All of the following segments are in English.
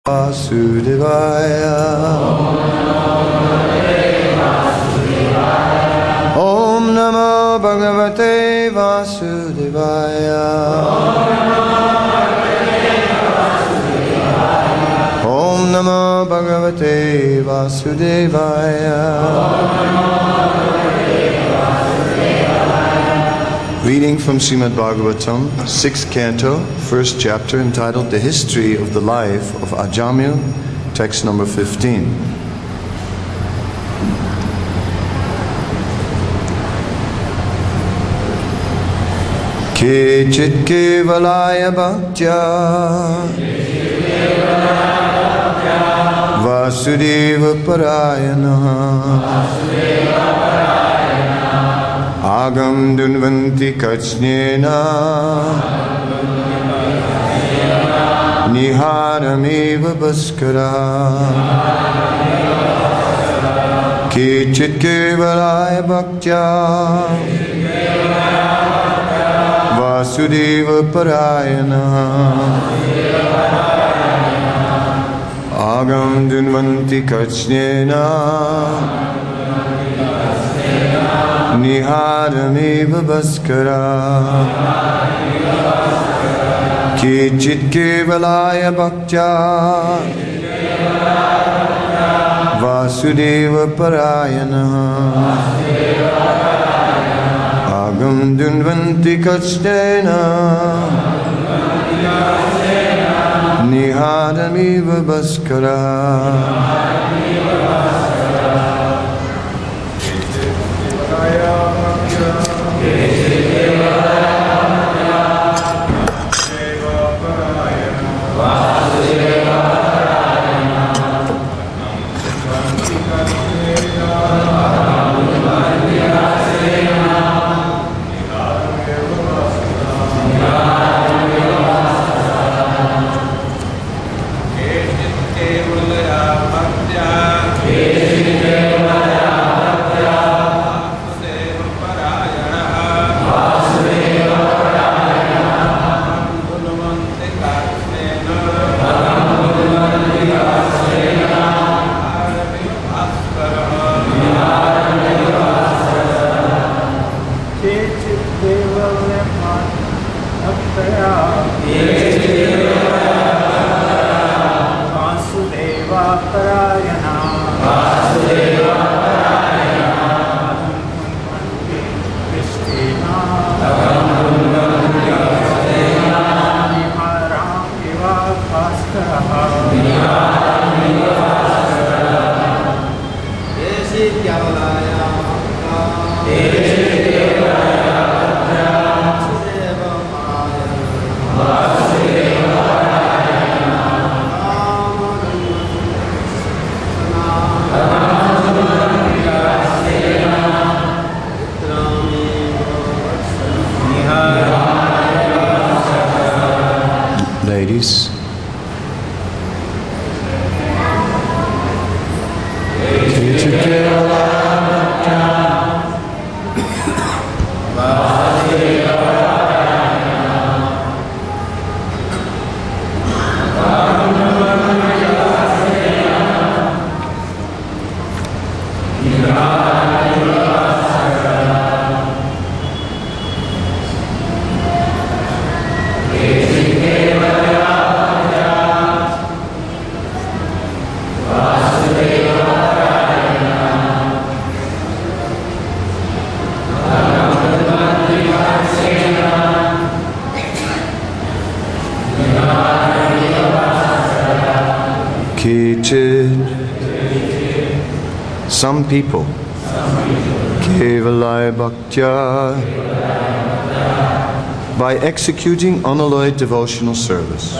Vasudevaya. Om Namo Bhagavate Vasudevaya. Om Namo Bhagavate Vasudevaya. Reading from Srimad Bhagavatam, 6th canto, 1st chapter, entitled The History of the Life of Ajamil, text number 15. Kechit kevalaya bhaktya Vasudeva parayana Agam dunvanti kachnena Niharameva bhaskara Kechit kevalaya bhaktya Vasudeva parayana Agam dunvanti kachnena Niharameva bhaskara Kechit kevalaya bhaktya Vasudeva parayana Agam dunvanti kachnena Niharameva bhaskara. Ladies, some people, kevalaya bhaktya, by executing unalloyed devotional service,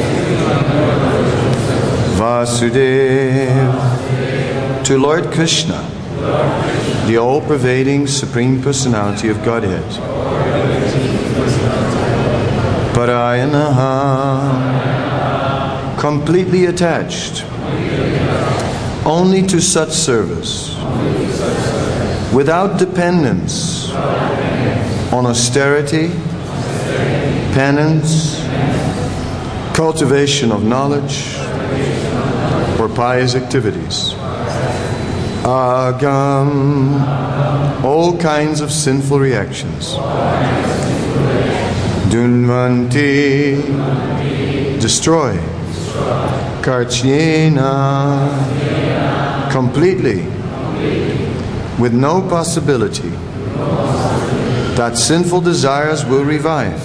Vasudeva, to Lord Krishna, the all-pervading Supreme Personality of Godhead, Parayanaha, completely attached only to such service, without dependence on austerity, penance, cultivation of knowledge, or pious activities. Agam, all kinds of sinful reactions. Dunvanti, destroy. Karchyena, completely, with no possibility that sinful desires will revive.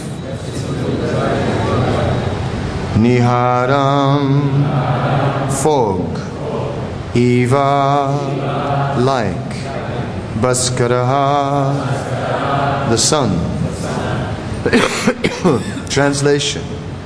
Niharam, fog. Eva, like. Bhaskaraha, the sun. Translation.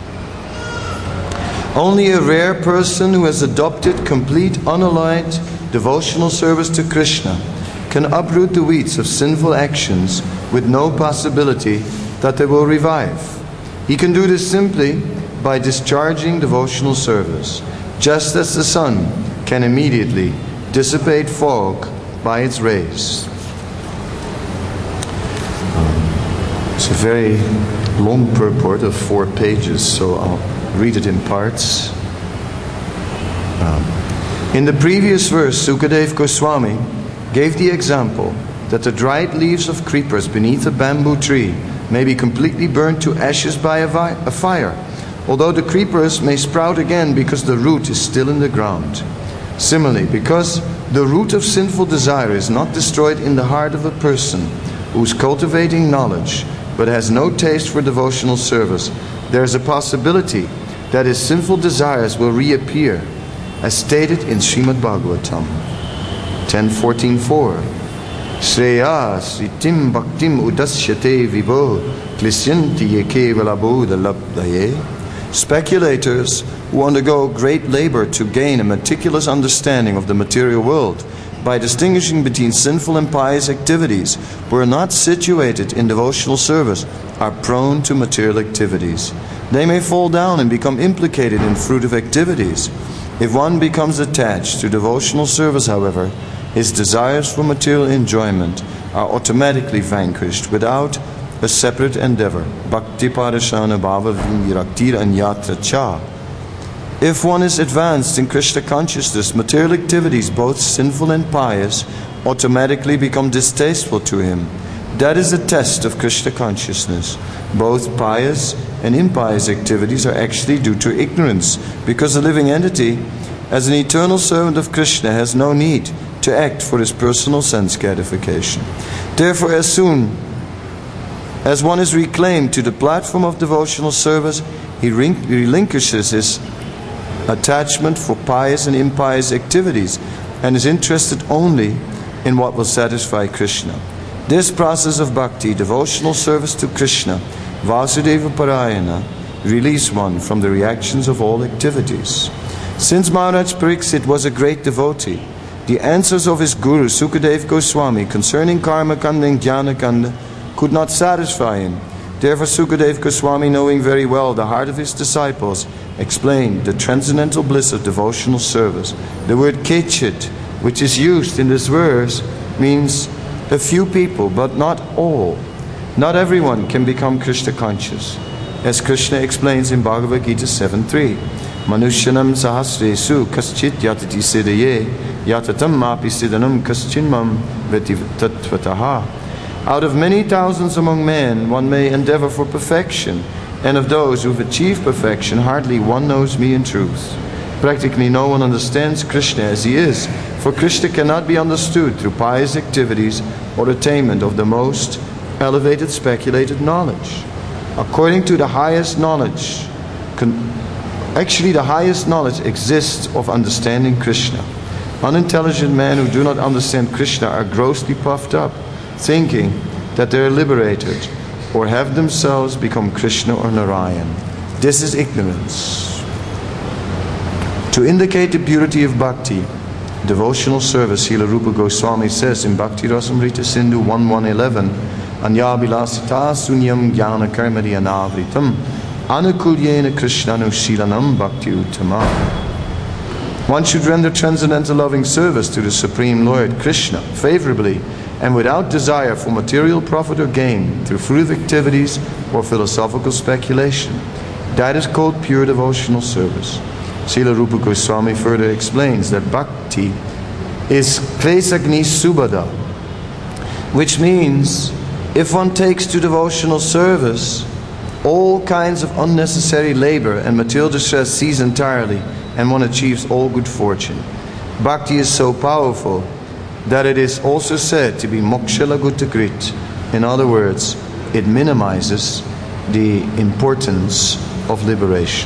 Only a rare person who has adopted complete unalloyed devotional service to Krishna can uproot the weeds of sinful actions with no possibility that they will revive. He can do this simply by discharging devotional service, just as the sun can immediately dissipate fog by its rays. It's a very long purport of 4 pages, so I'll read it in parts. In the previous verse, Sukadeva Goswami gave the example that the dried leaves of creepers beneath a bamboo tree may be completely burnt to ashes by a fire, although the creepers may sprout again because the root is still in the ground. Similarly, because the root of sinful desire is not destroyed in the heart of a person who is cultivating knowledge but has no taste for devotional service, there is a possibility that his sinful desires will reappear, as stated in Srimad Bhagavatam 10.14.4. Shreya sritim bhaktim udasyate vibho klishyanti yekevala bodha labdaye. Speculators who undergo great labor to gain a meticulous understanding of the material world by distinguishing between sinful and pious activities, who are not situated in devotional service, are prone to material activities. They may fall down and become implicated in fruitive activities. If one becomes attached to devotional service, however, his desires for material enjoyment are automatically vanquished without a separate endeavor. Bhakti parashana bhava viraktir anyatra cha. If one is advanced in Krishna consciousness, material activities, both sinful and pious, automatically become distasteful to him. That is a test of Krishna consciousness. Both pious and impious activities are actually due to ignorance, because the living entity, as an eternal servant of Krishna, has no need to act for his personal sense gratification. Therefore, as soon as one is reclaimed to the platform of devotional service, he relinquishes his attachment for pious and impious activities and is interested only in what will satisfy Krishna. This process of bhakti, devotional service to Krishna, Vasudeva Parayana, release one from the reactions of all activities. Since Maharaj Pariksit was a great devotee, the answers of his guru Sukadeva Goswami concerning Karma Kanda and Jnana Kanda could not satisfy him. Therefore Sukadeva Goswami, knowing very well the heart of his disciples, explained the transcendental bliss of devotional service. The word kechit, which is used in this verse, means a few people, but not all. Not everyone can become Krishna conscious, as Krishna explains in Bhagavad Gita 7.3. Manushyanam sahasresu kaschit yatati siddhaye yatatam mapi siddhanam kaschinmam veti tatvataha. Out of many thousands among men, one may endeavor for perfection, and of those who have achieved perfection, hardly one knows me in truth. Practically no one understands Krishna as he is, for Krishna cannot be understood through pious activities or attainment of the most elevated speculated knowledge. According to the highest knowledge, the highest knowledge exists of understanding Krishna. Unintelligent men who do not understand Krishna are grossly puffed up, thinking that they are liberated or have themselves become Krishna or Narayan. This is ignorance. To indicate the purity of bhakti, devotional service, Srila Rupa Goswami says in Bhakti Rasamrita Sindhu 1.1.11, Anyabilasita sunyam jnana karmadi anavritam anukulyena krishnanu shilanam bhakti uttama. One should render transcendental loving service to the Supreme Lord Krishna favorably and without desire for material profit or gain through fruitive activities or philosophical speculation. That is called pure devotional service. Srila Rupa Goswami further explains that bhakti is klesagni subhada, which means if one takes to devotional service, all kinds of unnecessary labor and material distress cease entirely, and one achieves all good fortune. Bhakti is so powerful that it is also said to be mokshila gutagrit. In other words, it minimizes the importance of liberation.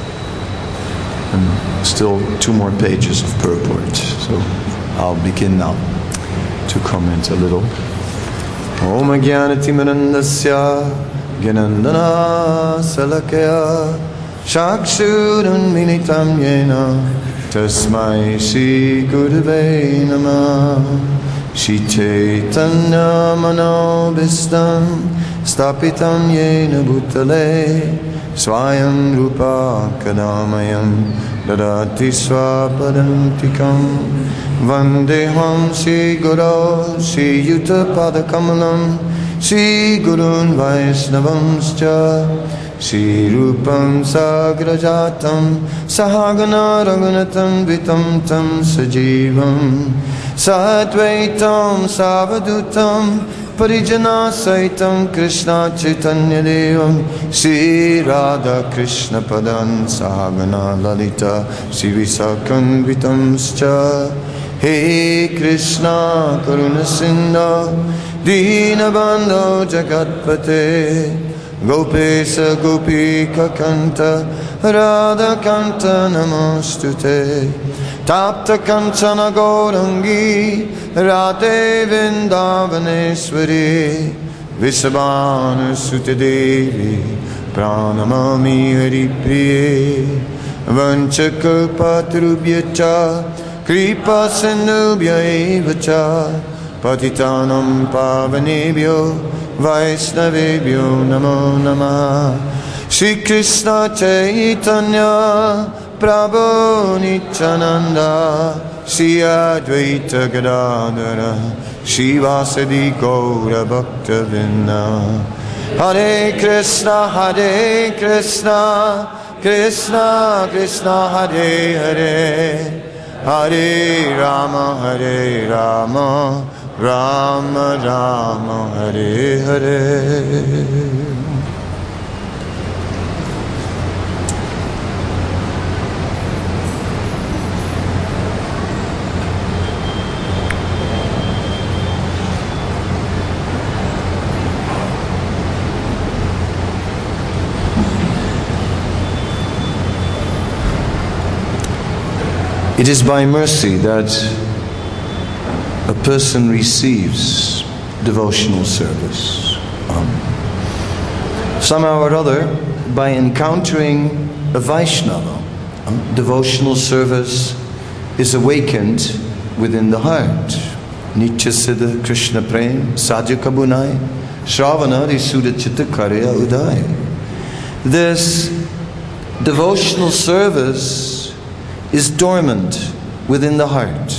And still 2 more pages of purport, so I'll begin now to comment a little. Om Jnanatimirandasya Gyanandana Salakaya Chakshurun Militam Yena Tasmai Shri Gurave Namah Shri Chaitanya Manobhistam Stapitam Yena Bhutale Swayam Rupa Kadamayam Dadati Swapadantikam Vandeham Shri Guru Shri Yuta Padakamalam Shri Gurun Vaisnavamscha Shri Rupam Sagrajatam Sahagana Raghunatam Vitam Tam Sajivam Satvaitam Savadutam Parijana Saitam Krishna Chaitanya Devam Shri Radha Krishna Padan Sahagana Lalita Shri Visakham Vitamscha He Krishna Karuna Sindha Dinabandho Jagatpate Gopesa Gopika Kanta Radha Kanta Namostute Tapta Kanchana Gaurangi Radhe Vrindavaneshwari Visabhanu Sute Devi Pranamami Haripriye Vanchakalpatarubhyacha Kripa Sindhubhya Evacha Patitanam Pavanebhyo Vaisnavebhyo Namo Namah Shri Krishna Chaitanya Prabhu Nityananda Shri Advaita Gadadhara Shri Vasadi Gaura Bhakta Vrinda Hare Krishna Krishna Krishna Hare Hare Hare Rama Rama Rama Hare Hare. It is by mercy that a person receives devotional service. Somehow or other, by encountering a Vaishnava, devotional service is awakened within the heart. Nitya Siddha Krishna Prem Sadhya Kabunai Shravana Risuddha Chitta Karya Uday. This devotional service is dormant within the heart.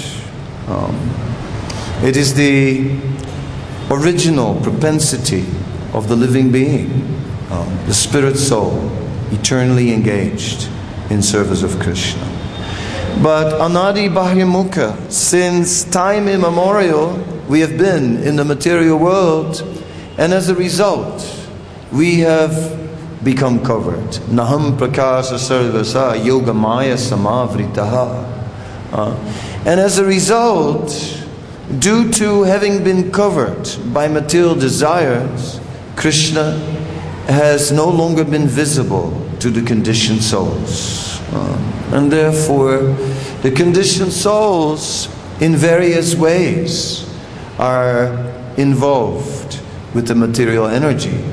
It is the original propensity of the living being, the spirit soul, eternally engaged in service of Krishna. But Anadi Bahyamukha, since time immemorial, we have been in the material world, and as a result, we have become covered. Naham prakasa sarvasa yoga maya samavritaha. And as a result, due to having been covered by material desires, Krishna has no longer been visible to the conditioned souls. And therefore, the conditioned souls in various ways are involved with the material energy.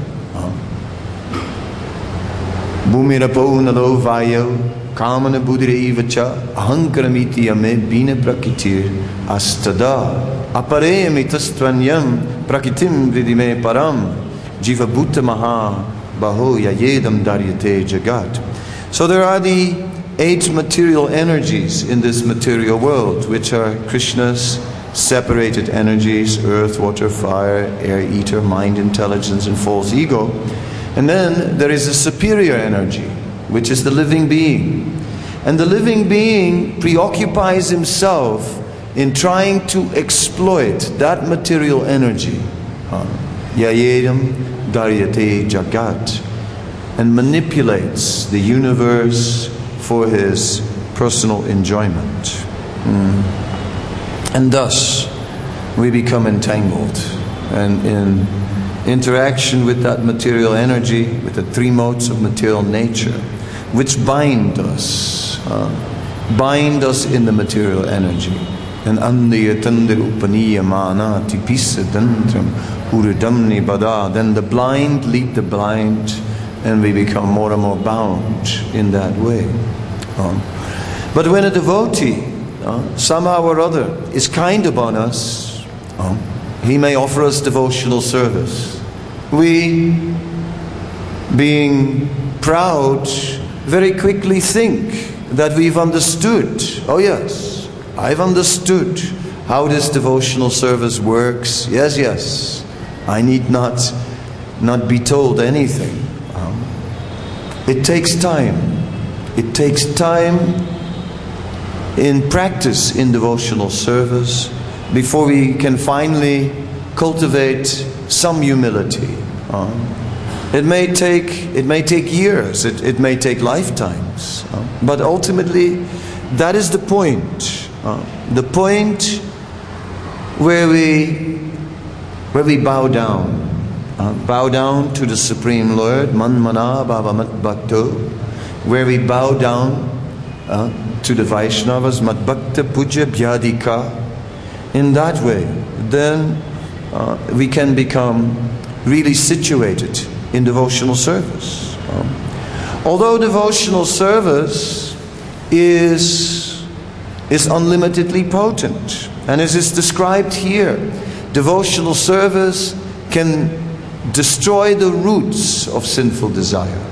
Bhumirapo nalo vayo kamana buddhire vacha ahankaramiti ame bina prakitir astada apare mitastvanyam prakitim vidime param jiva bhutta maha baho yayedam daryate jagat. So there are the 8 material energies in this material world, which are Krishna's separated energies: earth, water, fire, air, ether, mind, intelligence, and false ego. And then there is a superior energy, which is the living being. And the living being preoccupies himself in trying to exploit that material energy. Yayedam daryate jagat. And manipulates the universe for his personal enjoyment. And thus, we become entangled. And in interaction with that material energy, with the three modes of material nature, which bind us in the material energy. And andiyatanda upaniyamana tipisa dantram uridamni bada. Then the blind lead the blind, and we become more and more bound in that way. But when a devotee, somehow or other, is kind upon us, he may offer us devotional service. We, being proud, very quickly think that we've understood. Oh yes, I've understood how this devotional service works. Yes, I need not be told anything. It takes time. It takes time in practice in devotional service before we can finally cultivate some humility. It may take years. It may take lifetimes. But ultimately, that is the point. The point where we bow down. Bow down to the Supreme Lord, Man Mana Bhava Mat Bhakto, where we bow down to the Vaishnavas, Mat Bhakta Puja Bhyadika. In that way, then we can become really situated in devotional service. Although devotional service is unlimitedly potent, and as is described here, devotional service can destroy the roots of sinful desire.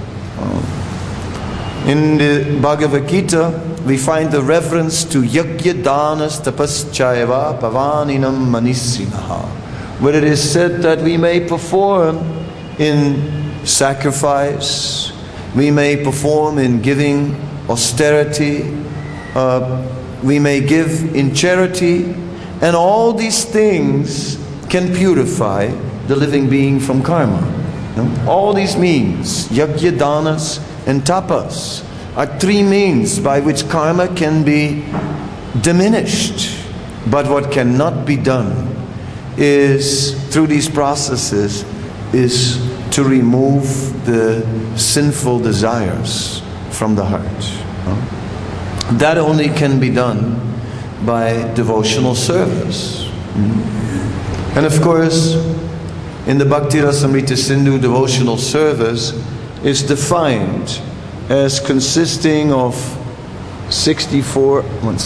In the Bhagavad Gita, we find the reference to Yajna Danas Tapaschayava Pavaninam Manisinaha, where it is said that we may perform in sacrifice, we may perform in giving austerity, we may give in charity, and all these things can purify the living being from karma. All these means, yajna, danas, and tapas, are three means by which karma can be diminished. But what cannot be done is, through these processes, is to remove the sinful desires from the heart. That only can be done by devotional service. And of course, in the Bhakti Rasamrita Sindhu, devotional service is defined as consisting of 64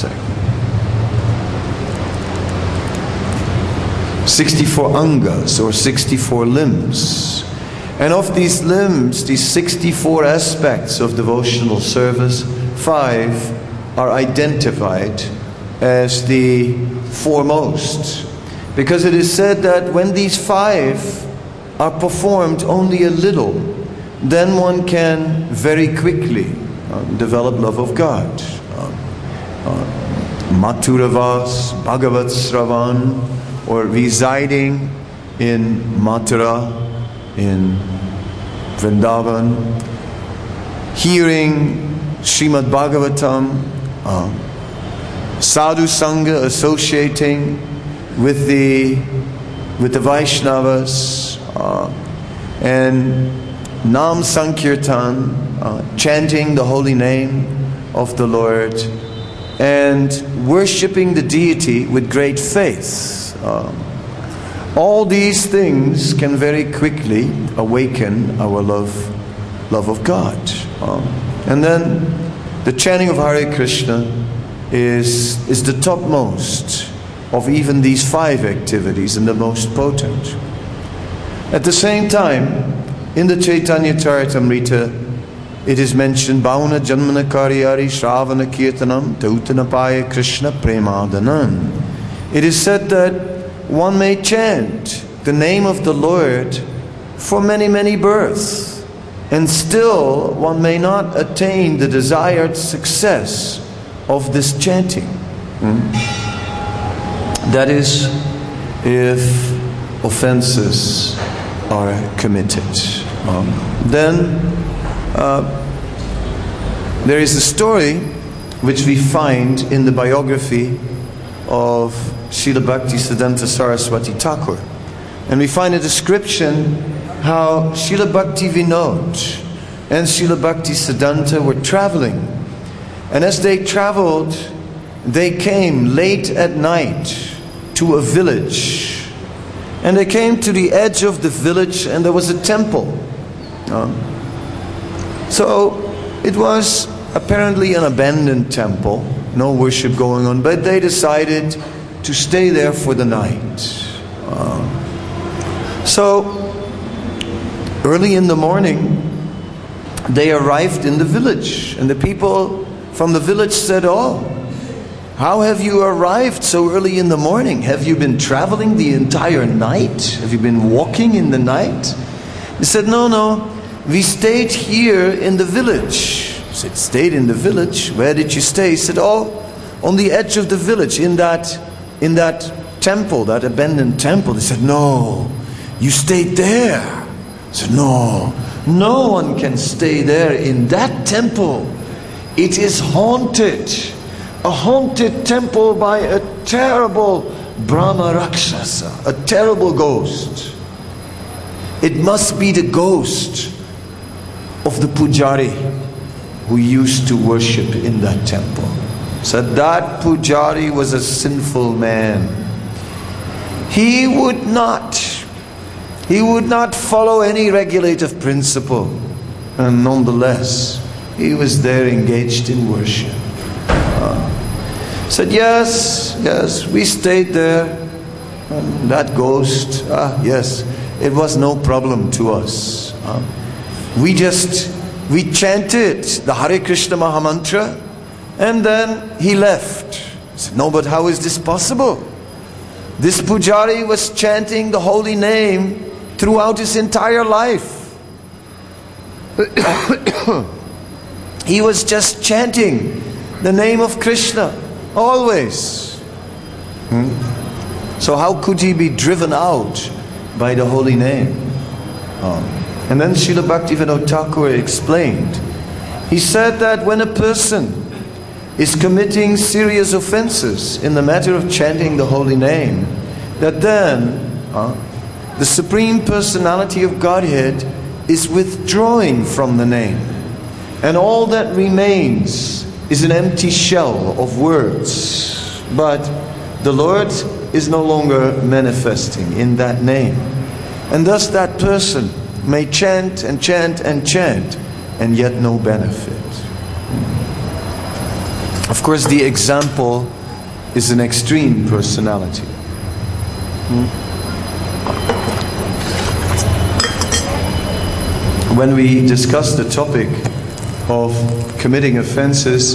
angas, or 64 limbs. And of these limbs, these 64 aspects of devotional service, 5 are identified as the foremost. Because it is said that when these 5 are performed only a little, then one can very quickly develop love of God. Mathuravas, Bhagavat Sravan, or residing in Mathura, in Vrindavan, hearing Srimad Bhagavatam, Sadhu Sangha, associating with the Vaishnavas, and Nam Sankirtan, chanting the holy name of the Lord, and worshipping the deity with great faith. All these things can very quickly awaken our love of God. And then the chanting of Hare Krishna is the topmost of even these 5 activities and the most potent. At the same time, in the Chaitanya Charitamrita, it is mentioned, Bhauna Janmana Karyari Shravana Kirtanam Tautanapaya Krishna Premadanam. It is said that one may chant the name of the Lord for many, many births. And still, one may not attain the desired success of this chanting. That is, if offenses are committed. Then there is a story which we find in the biography of Srila Bhaktisiddhanta Saraswati Thakur. And we find a description how Srila Bhakti Vinod and Srila Bhaktisiddhanta were traveling. And as they traveled, they came late at night to a village. And they came to the edge of the village, and there was a temple. So it was apparently an abandoned temple, no worship going on, but they decided to stay there for the night. So early in the morning, they arrived in the village, and the people from the village said, "Oh, how have you arrived so early in the morning? Have you been traveling the entire night? Have you been walking in the night?" They said, No, we stayed here in the village." He said, "Stayed in the village? Where did you stay?" He said, "Oh, on the edge of the village, in that temple, that abandoned temple." They said, "No, you stayed there." He said, "No, no one can stay there in that temple. It is haunted. A haunted temple by a terrible Brahma Rakshasa, a terrible ghost. It must be the ghost of the pujari who used to worship in that temple." So that pujari was a sinful man. He would not follow any regulative principle, and nonetheless he was there engaged in worship. Said, yes, we stayed there. And that ghost, yes, it was no problem to us. We chanted the Hare Krishna Mahamantra, and then he left. I said, "No, but how is this possible? This pujari was chanting the holy name throughout his entire life. He was just chanting the name of Krishna, always. So how could he be driven out by the holy name?" And then Srila Bhaktivinoda Thakur explained. He said that when a person is committing serious offenses in the matter of chanting the holy name, that then the Supreme Personality of Godhead is withdrawing from the name. And all that remains is an empty shell of words. But the Lord is no longer manifesting in that name. And thus that person may chant and chant and chant, and yet no benefit. Of course, the example is an extreme personality. When we discuss the topic of committing offenses,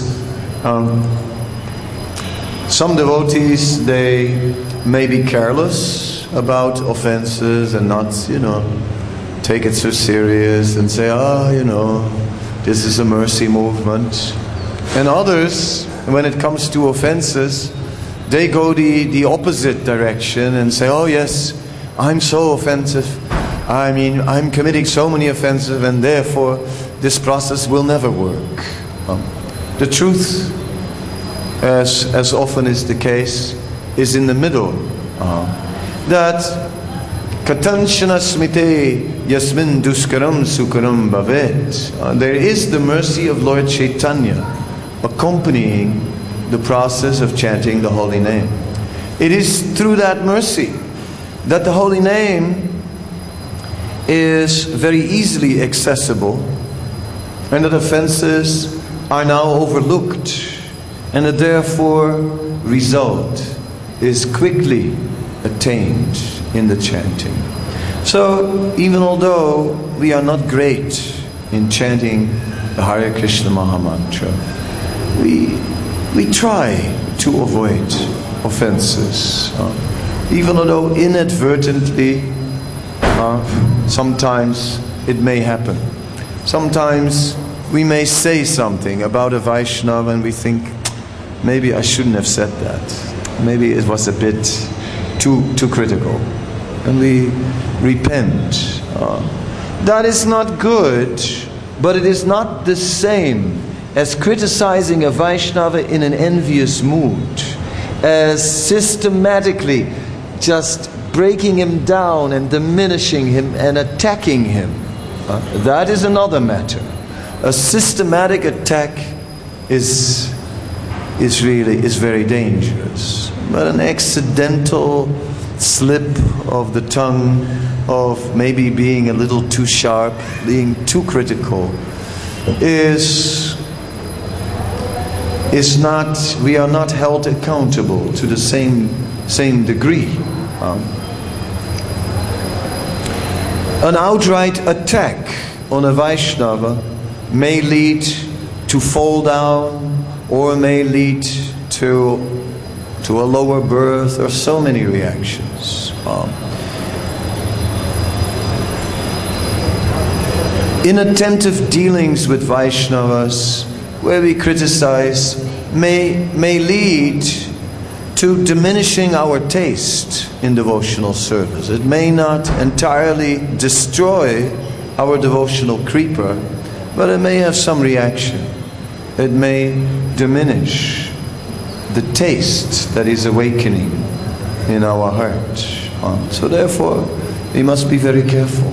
some devotees, they may be careless about offenses and not, take it so serious and say, this is a mercy movement. And others, when it comes to offenses, they go the opposite direction and say, "Oh yes, I'm so offensive. I'm committing so many offenses, and therefore this process will never work." The truth, as often is the case, is in the middle. That katanchana smite yasmin duskaram sukaram bhavet. There is the mercy of Lord Chaitanya accompanying the process of chanting the holy name. It is through that mercy that the holy name is very easily accessible, and that offenses are now overlooked, and that therefore result is quickly attained in the chanting. So even although we are not great in chanting the Hare Krishna Mahamantra, we try to avoid offenses, even although inadvertently sometimes it may happen. Sometimes we may say something about a Vaishnava and we think, maybe I shouldn't have said that. Maybe it was a bit too critical. And we repent. That is not good, but it is not the same as criticizing a Vaishnava in an envious mood, as systematically just breaking him down and diminishing him and attacking him. That is another matter. A systematic attack is very dangerous. But an accidental slip of the tongue, of maybe being a little too sharp, being too critical, is not, we are not held accountable to the same degree. An outright attack on a Vaishnava may lead to fall down, or may lead to a lower birth, or so many reactions. Inattentive dealings with Vaishnavas, where we criticize, may lead to diminishing our taste in devotional service. It may not entirely destroy our devotional creeper, but it may have some reaction. It may diminish the taste that is awakening in our heart. So therefore, we must be very careful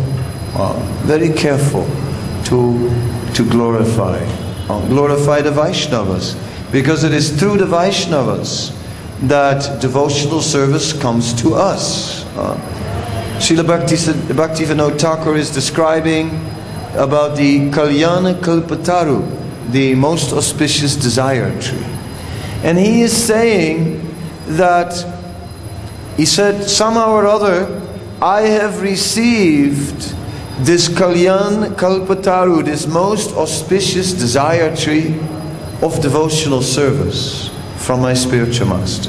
to glorify the Vaishnavas, because it is through the Vaishnavas that devotional service comes to us. Srila Bhaktivinoda Thakur is describing about the Kalyana Kalpataru, the most auspicious desire tree. And he is saying that, he said, somehow or other, I have received this Kalyan Kalpataru, this most auspicious desire tree of devotional service from my spiritual master.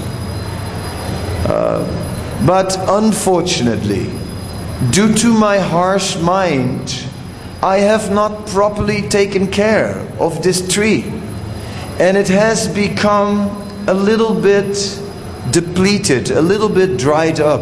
But unfortunately, due to my harsh mind, I have not properly taken care of this tree, and it has become a little bit depleted, a little bit dried up.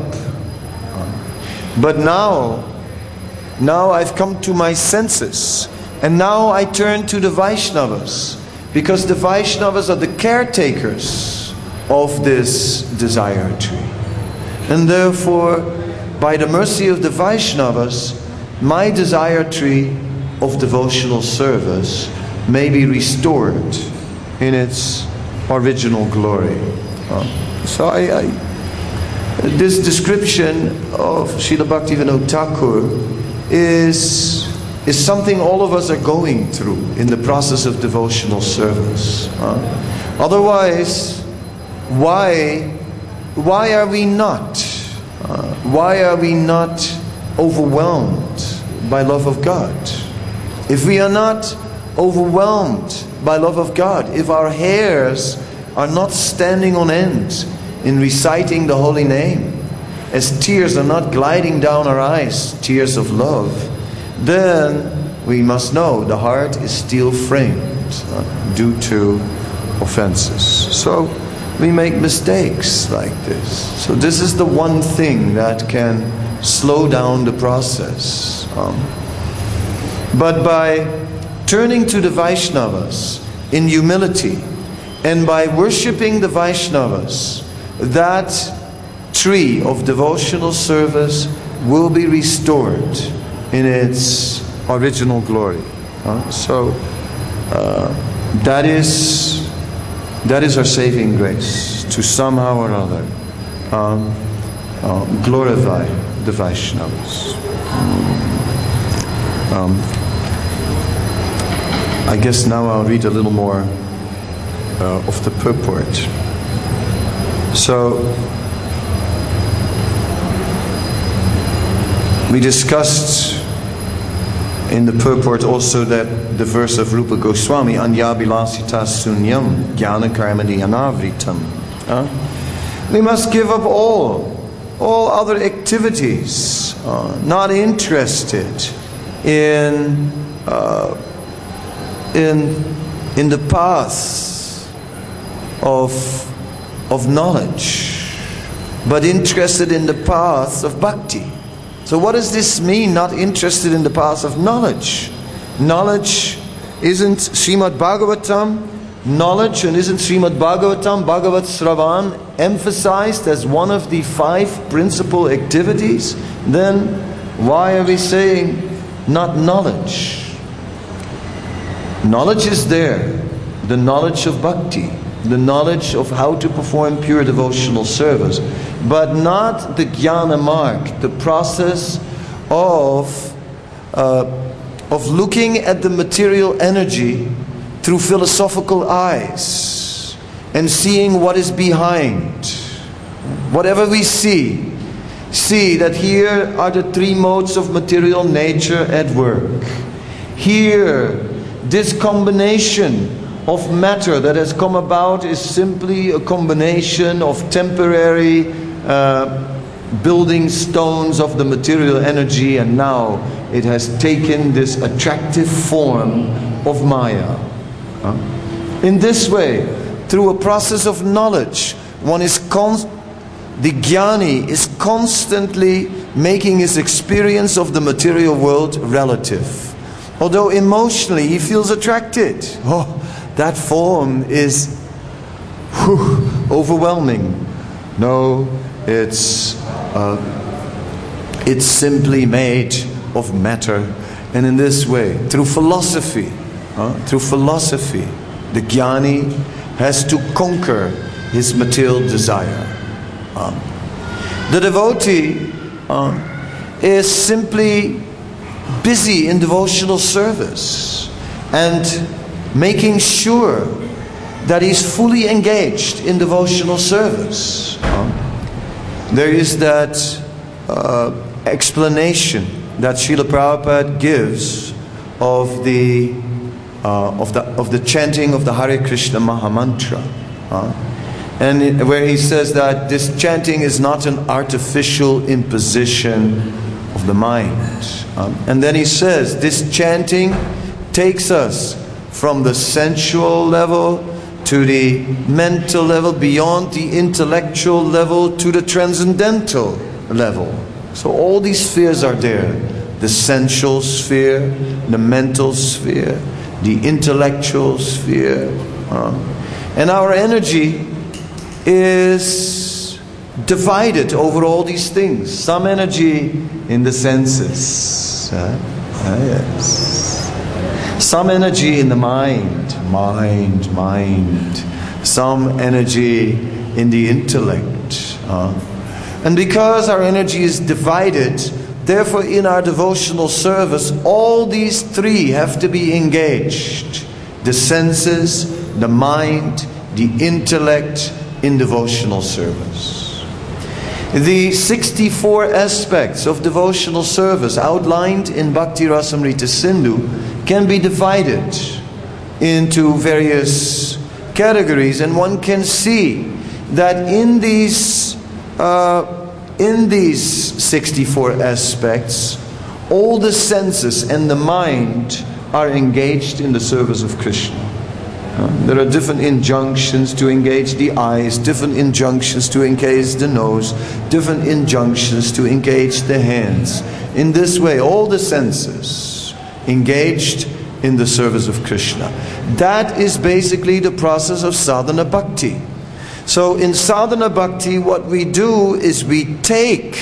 But now I've come to my senses, and now I turn to the Vaishnavas, because the Vaishnavas are the caretakers of this desire tree. And therefore, by the mercy of the Vaishnavas, my desire tree of devotional service may be restored in its original glory. So this description of Srila Bhaktivinoda Thakur is something all of us are going through in the process of devotional service. Otherwise, why are we not? Why are we not overwhelmed by love of God? If we are not overwhelmed by love of God, if our hairs are not standing on end in reciting the holy name, as tears are not gliding down our eyes, tears of love, then we must know the heart is still framed due to offenses. So we make mistakes like this. So this is the one thing that can slow down the process. But by turning to the Vaishnavas in humility, and by worshipping the Vaishnavas, that tree of devotional service will be restored in its original glory. So that is our saving grace, to somehow or other glorify the Vaishnavas. I guess now I'll read a little more of the purport. So we discussed in the purport also that the verse of Rupa Goswami, Anyabilasita sunyam jnana karmani anavritam. We must give up all other activities, not interested in in the path of knowledge, but interested in the path of bhakti. So what does this mean, not interested in the path of knowledge? Knowledge isn't Srimad Bhagavatam. Knowledge, and isn't Srimad Bhagavatam, Bhagavat Sravan, emphasized as one of the 5 principal activities? Then why are we saying not knowledge? Knowledge is there. The knowledge of bhakti, the knowledge of how to perform pure devotional service, but not the jnana marg, the process of looking at the material energy through philosophical eyes and seeing what is behind. Whatever we see that here are the 3 modes of material nature at work. Here, this combination of matter that has come about is simply a combination of temporary building stones of the material energy, and now it has taken this attractive form of Maya. In this way, through a process of knowledge, the jnani is constantly making his experience of the material world relative. Although emotionally he feels attracted. Oh, that form is overwhelming. No, it's simply made of matter. And in this way, through philosophy, the jnani has to conquer his material desire. The devotee is simply busy in devotional service and making sure that he's fully engaged in devotional service. There is that explanation that Srila Prabhupada gives of the chanting of the Hare Krishna Mahamantra. And where he says that this chanting is not an artificial imposition of the mind. And then he says this chanting takes us from the sensual level to the mental level, beyond the intellectual level to the transcendental level. So all these spheres are there. The sensual sphere, the mental sphere, the intellectual sphere. And our energy is divided over all these things. Some energy in the senses. Yes. Some energy in the mind. Some energy in the intellect. And because our energy is divided, therefore in our devotional service, all these 3 have to be engaged. The senses, the mind, the intellect, in devotional service. The 64 aspects of devotional service outlined in Bhakti Rasamrita Sindhu can be divided into various categories, and one can see that in these 64 aspects, all the senses and the mind are engaged in the service of Krishna. There are different injunctions to engage the eyes, different injunctions to engage the nose, different injunctions to engage the hands. In this way, all the senses engaged in the service of Krishna. That is basically the process of sadhana bhakti. So in sadhana bhakti, what we do is we take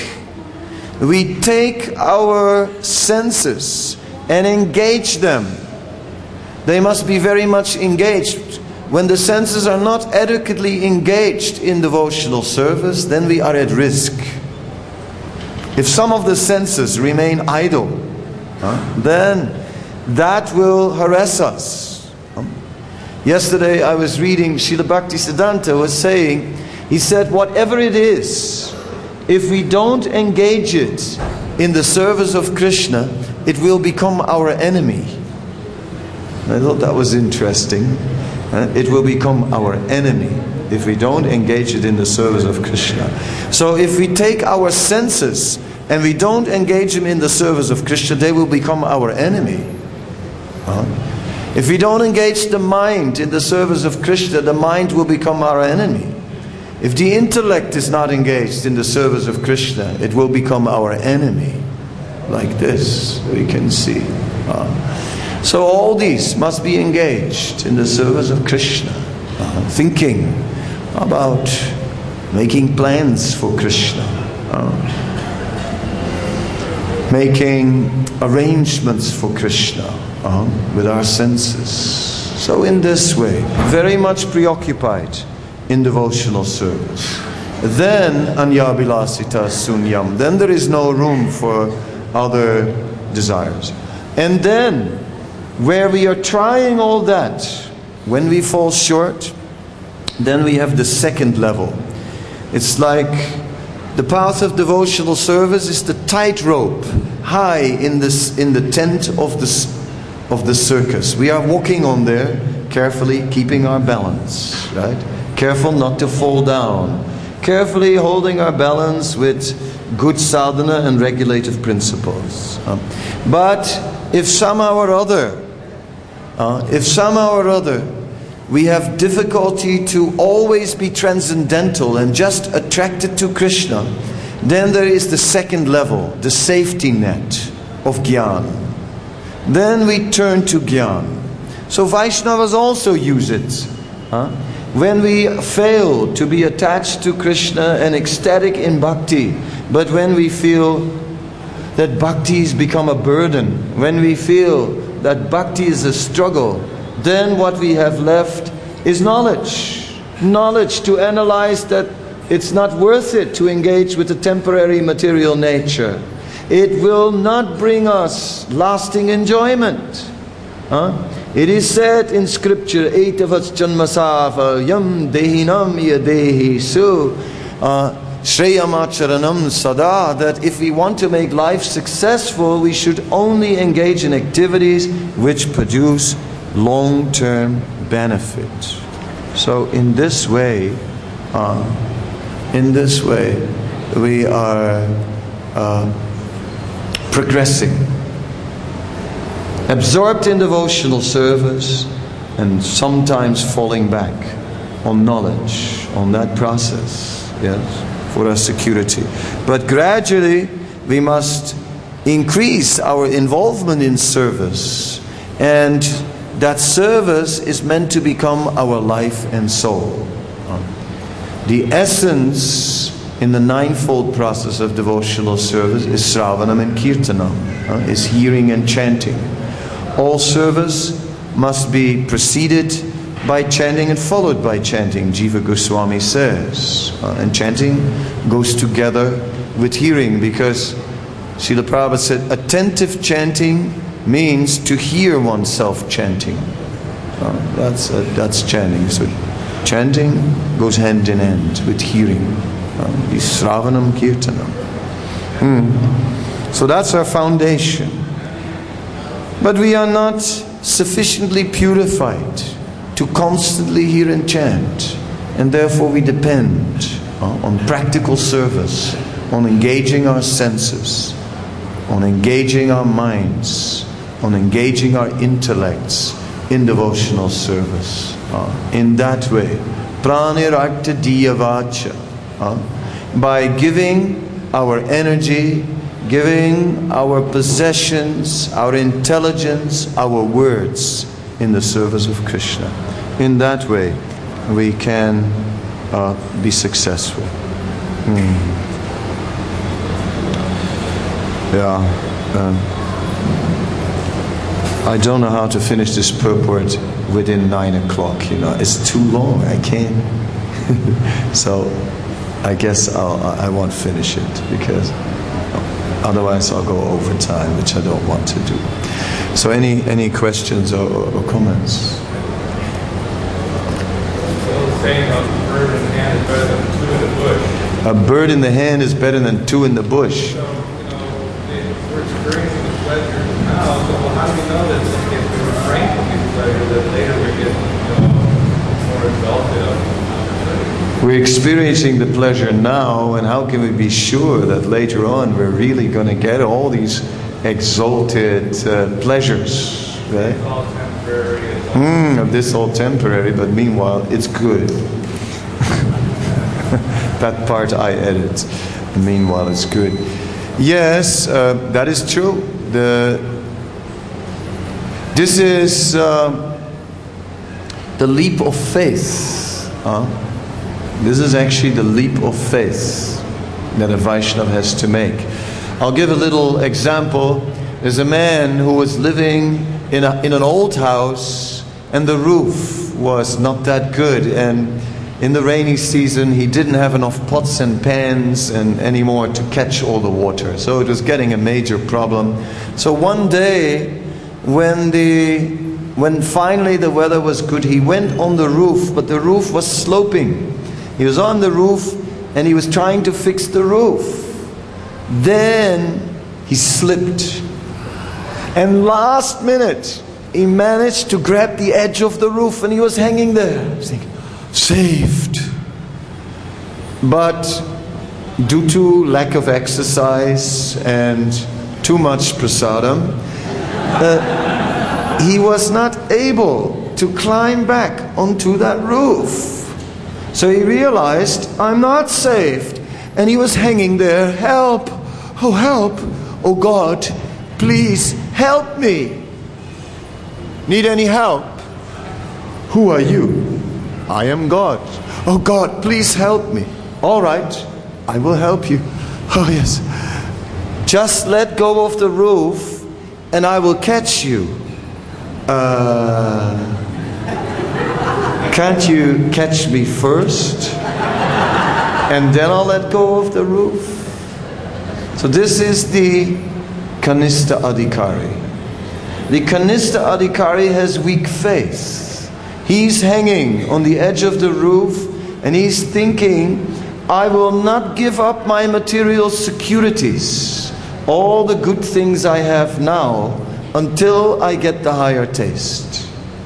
our senses and engage them. They must be very much engaged. When the senses are not adequately engaged in devotional service, then we are at risk. If some of the senses remain idle, then that will harass us. Yesterday I was reading, Srila Bhaktisiddhanta was saying, he said, whatever it is, if we don't engage it in the service of Krishna, it will become our enemy. I thought that was interesting. It will become our enemy if we don't engage it in the service of Krishna. So if we take our senses and we don't engage them in the service of Krishna, they will become our enemy. If we don't engage the mind in the service of Krishna, the mind will become our enemy. If the intellect is not engaged in the service of Krishna, it will become our enemy. Like this, we can see. So all these must be engaged in the service of Krishna. Thinking about making plans for Krishna. Making arrangements for Krishna with our senses. So in this way, very much preoccupied in devotional service. Then Anyabilasita sunyam. Then there is no room for other desires. And then, where we are trying all that, when we fall short, then we have the second level. It's like the path of devotional service is the tightrope high in the tent of the circus. We are walking on there, carefully keeping our balance, right? Careful not to fall down. Carefully holding our balance with good sadhana and regulative principles. But if somehow or other, we have difficulty to always be transcendental and just attracted to Krishna, then there is the second level, the safety net of Gyan. Then we turn to Gyan. So Vaishnavas also use it. When we fail to be attached to Krishna and ecstatic in bhakti, but when we feel that bhakti has become a burden, when we feel that bhakti is a struggle, then what we have left is knowledge. Knowledge to analyze that it's not worth it to engage with the temporary material nature. It will not bring us lasting enjoyment. It is said in scripture, Etavats janmasava yam dehinam yadehi su shreyamacharanam sada, that if we want to make life successful, we should only engage in activities which produce long-term benefit. So in this way, we are progressing, absorbed in devotional service, and sometimes falling back on knowledge, on that process, yes, for our security. But gradually we must increase our involvement in service, and that service is meant to become our life and soul. The essence in the ninefold process of devotional service is Sravanam and Kirtanam, is hearing and chanting. All service must be preceded by chanting and followed by chanting, Jiva Goswami says. And chanting goes together with hearing, because Srila Prabhupada said attentive chanting means to hear oneself chanting. That's chanting. So chanting goes hand in hand with hearing. Sravanam Kirtanam. So that's our foundation. But we are not sufficiently purified to constantly hear and chant. And therefore we depend on practical service, on engaging our senses, on engaging our minds, on engaging our intellects in devotional service. In that way, pranirartha diyavacha, by giving our energy, giving our possessions, our intelligence, our words in the service of Krishna. In that way, we can be successful. I don't know how to finish this purport within 9 o'clock. It's too long. I can't. So I guess I won't finish it, because otherwise I'll go over time, which I don't want to do. So any questions or comments? So the saying of a bird in the hand is better than two in the bush. A bird in the hand is better than two in the bush. So, we're experiencing the pleasures now, so how do we know that if we refrain from these pleasures, that later we get more exalted? We're experiencing the pleasure now, and how can we be sure that later on we're really going to get all these exalted pleasures? right? It's all temporary. It's all This all temporary, but meanwhile, it's good. That part I edit. Meanwhile, it's good. Yes, that is true. This is the leap of faith. This is actually the leap of faith that a Vaishnava has to make. I'll give a little example. There's a man who was living in an old house, and the roof was not that good, and in the rainy season he didn't have enough pots and pans and anymore to catch all the water, so it was getting a major problem. So one day when finally the weather was good, he went on the roof, but the roof was sloping. He was on the roof and he was trying to fix the roof. Then he slipped, and last minute he managed to grab the edge of the roof, and he was hanging there. He was thinking, saved. But due to lack of exercise and too much prasadam, he was not able to climb back onto that roof. So he realized, I'm not saved. And he was hanging there. Help! Oh, help! Oh God, please help me. Need any help? Who are you? I am God. Oh God, please help me. All right, I will help you. Oh yes. Just let go of the roof and I will catch you. Can't you catch me first? And then I'll let go of the roof. So this is the Kanistha Adhikari. The Kanistha Adhikari has weak faith. He's hanging on the edge of the roof and he's thinking, I will not give up my material securities, all the good things I have now, until I get the higher taste.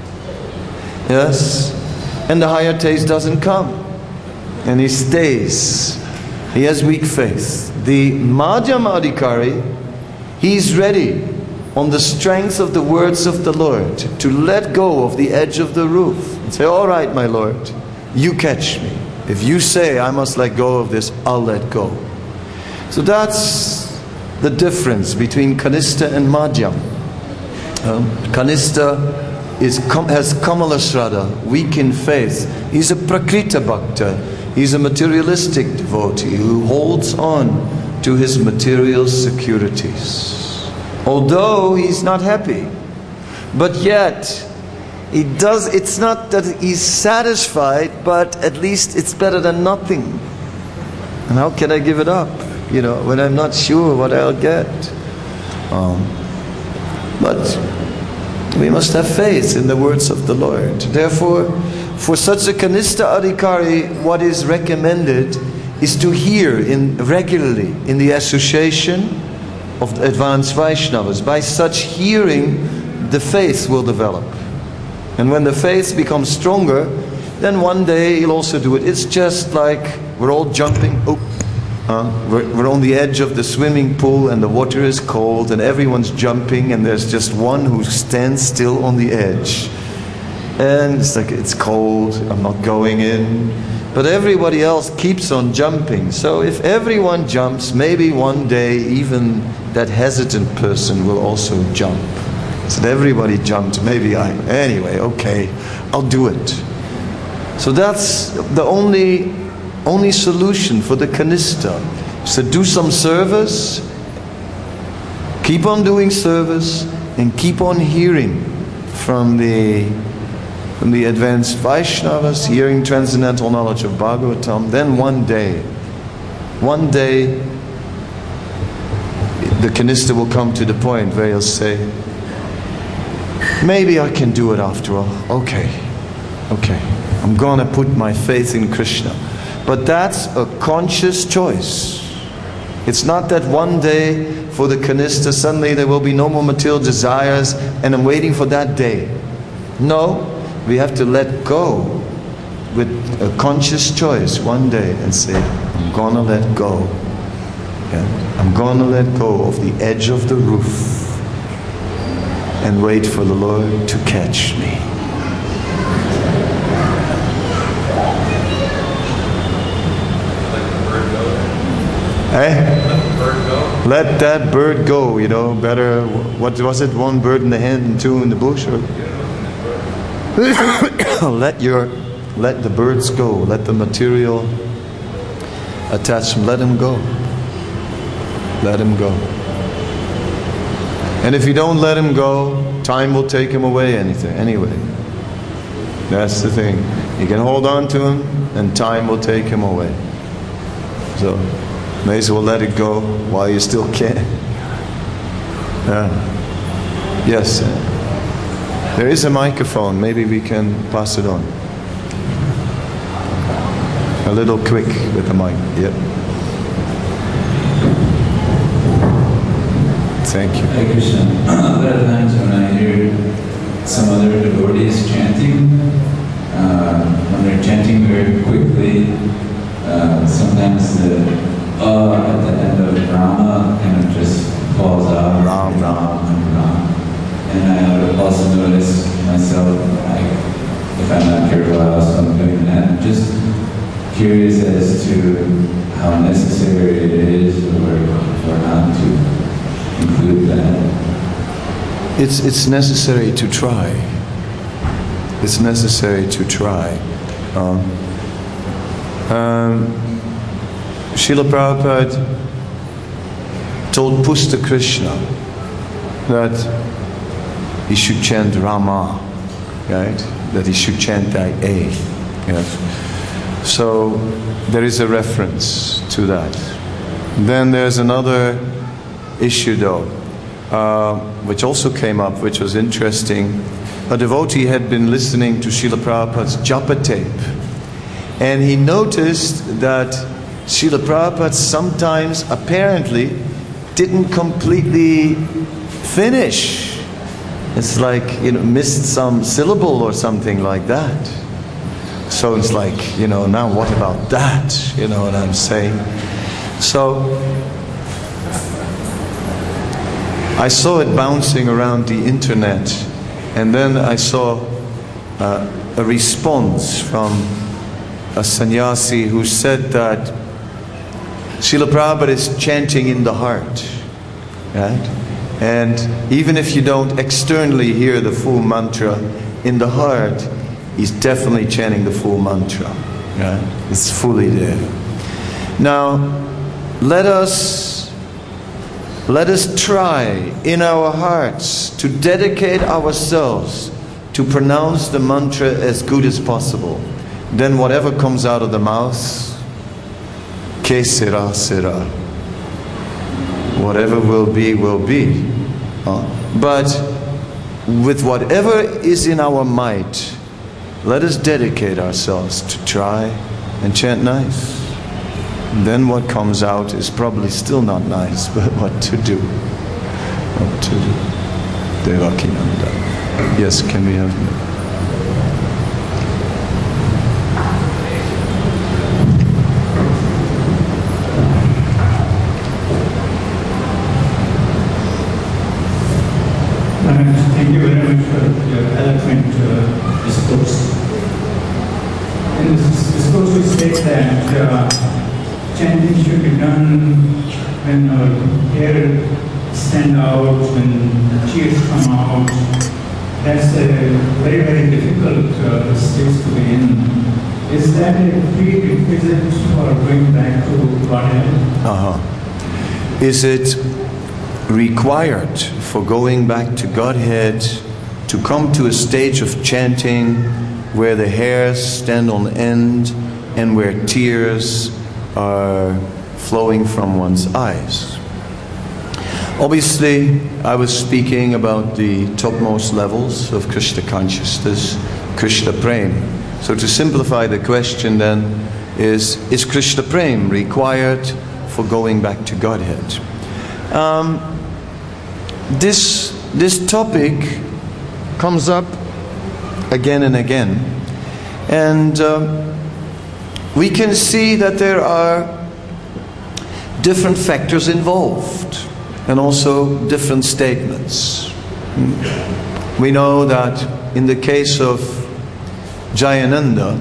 Yes? And the higher taste doesn't come. And he stays. He has weak faith. The Madhyama Adhikari, he's ready on the strength of the words of the Lord to let go of the edge of the roof and say, all right, my Lord, you catch me. If you say I must let go of this, I'll let go. So that's the difference between Kanistha and Madhyam. Kanistha has Kamala Shraddha, weak in faith. He's a Prakrita Bhakta. He's a materialistic devotee who holds on to his material securities. Although he's not happy, but yet it's not that he's satisfied, but at least it's better than nothing. And how can I give it up, when I'm not sure what I'll get? But we must have faith in the words of the Lord. Therefore, for such a Kanistha Adhikari, what is recommended is to hear regularly in the association of advanced Vaishnavas. By such hearing, the faith will develop. And when the faith becomes stronger, then one day he'll also do it. It's just like we're all jumping. We're on the edge of the swimming pool and the water is cold and everyone's jumping and there's just one who stands still on the edge. And it's like, it's cold, I'm not going in. But everybody else keeps on jumping. So if everyone jumps, maybe one day even that hesitant person will also jump. So everybody jumped, anyway, okay, I'll do it. So that's the only solution for the Kanistha. So do some service, keep on doing service, and keep on hearing from the advanced Vaishnavas, hearing transcendental knowledge of Bhagavatam. Then one day, the Kanistha will come to the point where he'll say, maybe I can do it after all. Okay, I'm gonna put my faith in Krishna. But that's a conscious choice. It's not that one day for the Kanistha suddenly there will be no more material desires and I'm waiting for that day. No, we have to let go with a conscious choice one day and say, I'm gonna let go. Okay? I'm gonna let go of the edge of the roof. and wait for the Lord to catch me. Let that bird go, you know, better, what was it, one bird in the hand and two in the bush? Or? Let the birds go, let the material attachment, let them go. Let him go. And if you don't let him go, time will take him away anyway. That's the thing. You can hold on to him and time will take him away. So, may as well let it go while you still can. Yes. There is a microphone. Maybe we can pass it on. A little quick with the mic. Yep. Thank you. Hare Krishna. A lot of times when I hear some other devotees chanting, when they're chanting very quickly, sometimes the at the end of Rama kind of just falls out. Ram, Ram. And I would also notice myself, if I'm not careful, I also am doing that. I'm just curious as to how necessary it is or not to include that. It's necessary to try. It's necessary to try. Srila Prabhupada told Pusta Krishna that he should chant Rama, right? That he should chant that A. Yes. So there is a reference to that. Then there's another issue though, which also came up, which was interesting. A devotee had been listening to Srila Prabhupada's japa tape, and he noticed that Srila Prabhupada sometimes apparently didn't completely finish. It's like, missed some syllable or something like that. So it's like, now what about that? You know what I'm saying? So I saw it bouncing around the internet, and then I saw a response from a sannyasi who said that Srila Prabhupada is chanting in the heart, right? And even if you don't externally hear the full mantra, in the heart, he's definitely chanting the full mantra, right? It's fully there. Now, let us try in our hearts to dedicate ourselves to pronounce the mantra as good as possible. Then whatever comes out of the mouth, ke sera sera. Whatever will be, will be. But with whatever is in our might, let us dedicate ourselves to try and chant nice. Then what comes out is probably still not nice, but what to do? What to do? Devakinanda. Yes, can we have... Thank you very much for your eloquent discourse. In this discourse we state that chanting should be done when our hair stand out, when the tears come out. That's a very, very difficult stage to be in. Is that a prerequisite for going back to Godhead? Is it required for going back to Godhead to come to a stage of chanting where the hairs stand on end and where tears are flowing from one's eyes? Obviously, I was speaking about the topmost levels of Krishna consciousness, Krishna Prem. So to simplify the question then is Krishna Prem required for going back to Godhead? This topic comes up again and again, and we can see that there are different factors involved and also different statements. We know that in the case of Jayananda,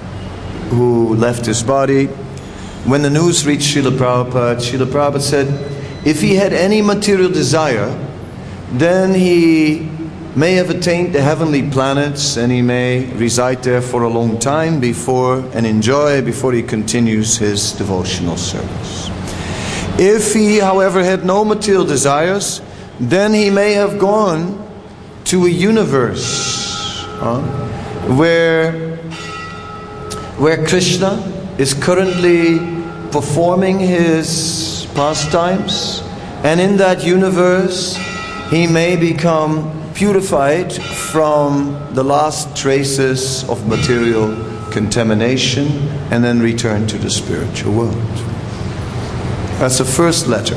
who left his body, when the news reached Srila Prabhupada said, if he had any material desire, then he may have attained the heavenly planets and he may reside there for a long time before he continues his devotional service. If he, however, had no material desires, then he may have gone to a universe where Krishna is currently performing his pastimes, and in that universe he may become purified from the last traces of material contamination and then return to the spiritual world. That's the first letter.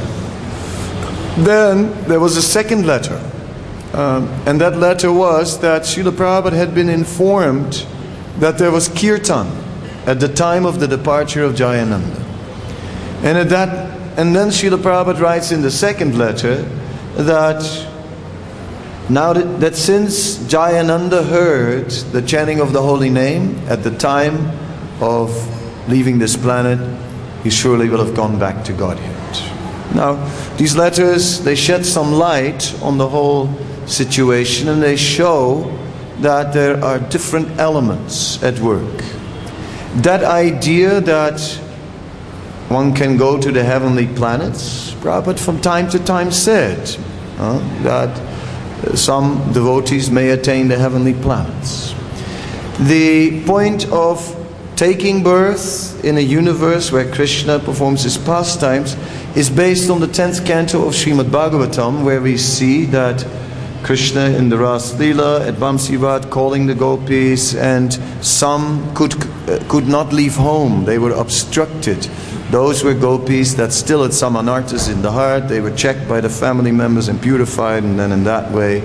Then there was a second letter, and that letter was that Srila Prabhupada had been informed that there was kirtan at the time of the departure of Jayananda. And then Srila Prabhupada writes in the second letter that now that since Jayananda heard the chanting of the holy name at the time of leaving this planet, he surely will have gone back to Godhead. Now, these letters, they shed some light on the whole situation, and they show that there are different elements at work. That idea that one can go to the heavenly planets, Prabhupada from time to time said that some devotees may attain the heavenly planets. The point of taking birth in a universe where Krishna performs his pastimes is based on the 10th canto of Srimad Bhagavatam, where we see that Krishna in the Ras Leela at Vamsivat calling the gopis, and some could not leave home. They were obstructed. Those were gopis that still had some anarthas in the heart. They were checked by the family members and purified, and then in that way,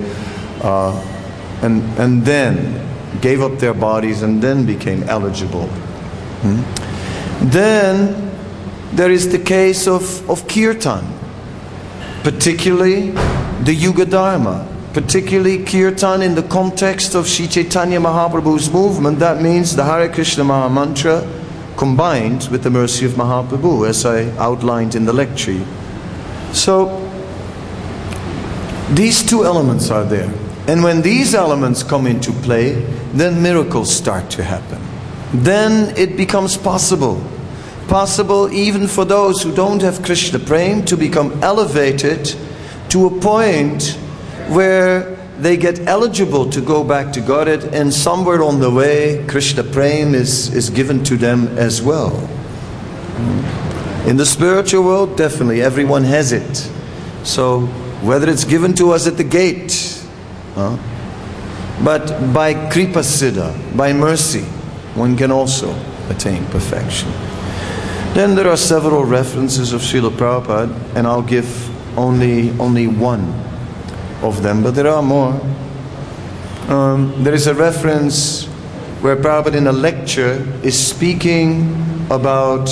and then gave up their bodies and then became eligible. Then there is the case of kirtan, particularly the Yuga Dharma, particularly kirtan in the context of Sri Chaitanya Mahaprabhu's movement. That means the Hare Krishna Maha Mantra combined with the mercy of Mahaprabhu, as I outlined in the lecture. So these two elements are there. And when these elements come into play, then miracles start to happen. Then it becomes possible even for those who don't have Krishna Prem to become elevated to a point where they get eligible to go back to Godhead, and somewhere on the way Krishna Prem is given to them as well. In the spiritual world, definitely everyone has it. So whether it's given to us at the gate, but by Kripa Siddha, by mercy, one can also attain perfection. Then there are several references of Srila Prabhupada, and I'll give only one of them, but there are more. There is a reference where Prabhupada in a lecture is speaking about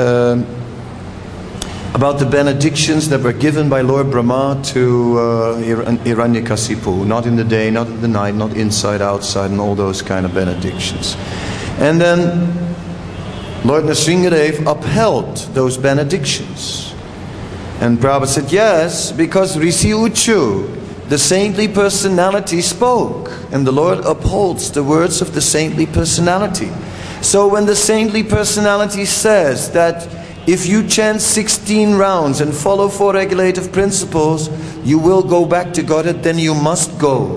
the benedictions that were given by Lord Brahma to Hiranyakasipu. Not in the day, not in the night, not inside, outside, and all those kind of benedictions. And then Lord Nrsingadev upheld those benedictions. And Prabhupada said, yes, because Rishi Uchu, the saintly personality, spoke. And the Lord upholds the words of the saintly personality. So when the saintly personality says that if you chant 16 rounds and follow 4 regulative principles, you will go back to Godhead, then you must go.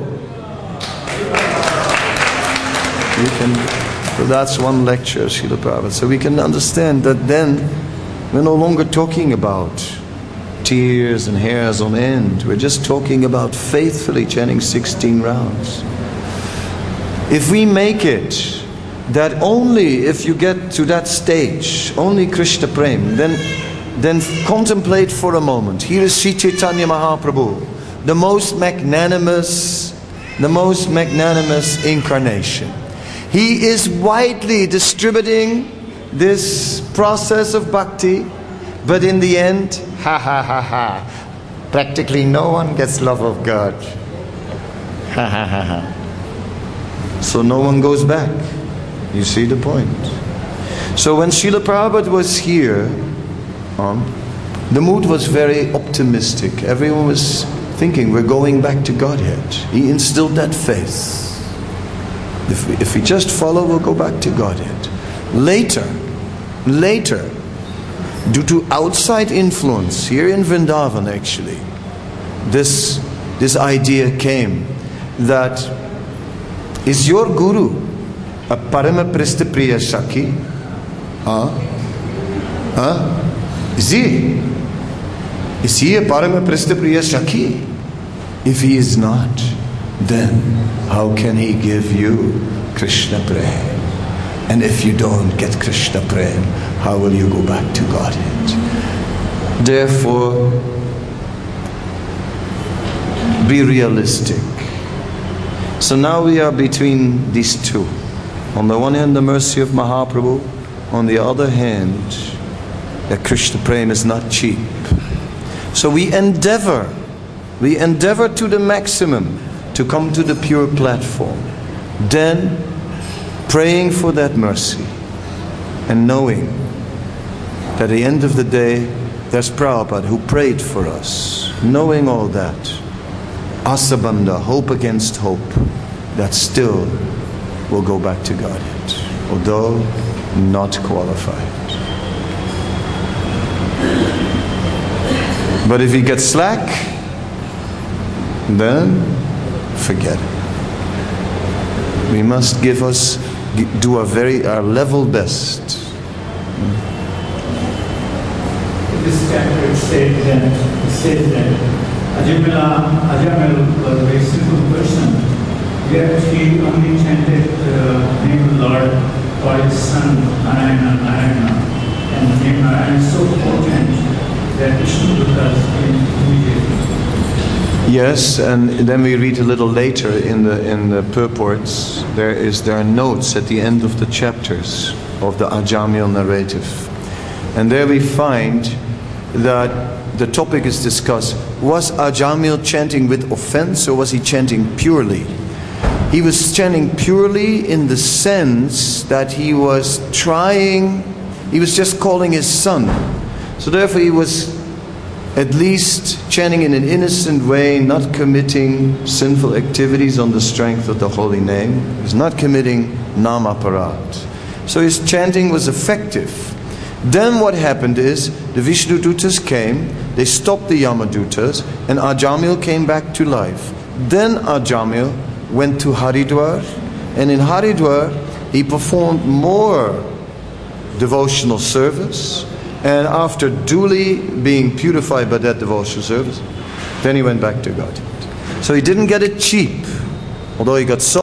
So that's one lecture, Srila Prabhupada. So we can understand that then we're no longer talking about tears and hairs on end. We're just talking about faithfully chanting 16 rounds. If we make it that only if you get to that stage, only Krishna Prem, then contemplate for a moment. Here is Sri Chaitanya Mahaprabhu, the most magnanimous incarnation. He is widely distributing this process of bhakti, but in the end, practically no one gets love of God. So no one goes back. You see the point? So when Srila Prabhupada was here, the mood was very optimistic. Everyone was thinking, we're going back to Godhead. He instilled that faith. If we just follow, we'll go back to Godhead. Later, due to outside influence, here in Vrindavan actually, this idea came that, is your guru a Parama Pristhapriya Sakhi? Is he? Is he a Parama Pristhapriya Sakhi? If he is not, then how can he give you Krishna Prem? And if you don't get Krishna Prem, how will you go back to Godhead? Therefore, be realistic. So now we are between these two. On the one hand, the mercy of Mahaprabhu. On the other hand, that Krishna Prem is not cheap. So we endeavor to the maximum to come to the pure platform. Then, praying for that mercy and knowing that at the end of the day, there's Prabhupada who prayed for us. Knowing all that, asabandha, hope against hope, that still will go back to Godhead, although not qualified. But if he gets slack, then forget it. We must do our level best. This chapter it says that Ajamil was a very simple person, yet he only chanted the name of the Lord for his son Narayana. And the name Narayana is so potent that Vishnu Dutas immediately. Yes, and then we read a little later in the purports, there are notes at the end of the chapters of the Ajamil narrative. And there we find that the topic is discussed, was Ajamil chanting with offense or was he chanting purely? He was chanting purely in the sense that he was just calling his son. So therefore he was at least chanting in an innocent way, not committing sinful activities on the strength of the holy name. He was not committing namaparat. So his chanting was effective. Then what happened is, the Vishnu Dutas came, they stopped the Yamadutas, and Ajamil came back to life. Then Ajamil went to Haridwar, and in Haridwar he performed more devotional service. And after duly being purified by that devotional service, then he went back to Godhead. So he didn't get it cheap, although he got so